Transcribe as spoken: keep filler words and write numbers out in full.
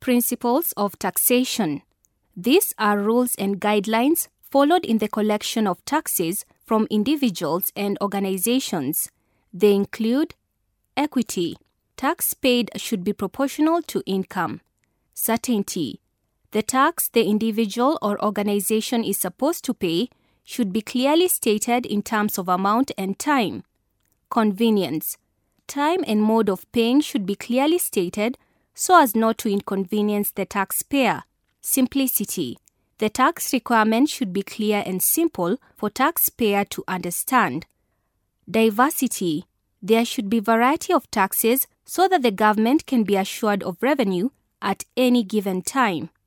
Principles of taxation. These are rules and guidelines followed in the collection of taxes from individuals and organizations. They include equity. Tax paid should be proportional to income. Certainty. The tax the individual or organization is supposed to pay should be clearly stated in terms of amount and time. Convenience. Time and mode of paying should be clearly stated so as not to inconvenience the taxpayer. Simplicity. The tax requirement should be clear and simple for taxpayer to understand. Diversity. There should be variety of taxes so that the government can be assured of revenue at any given time.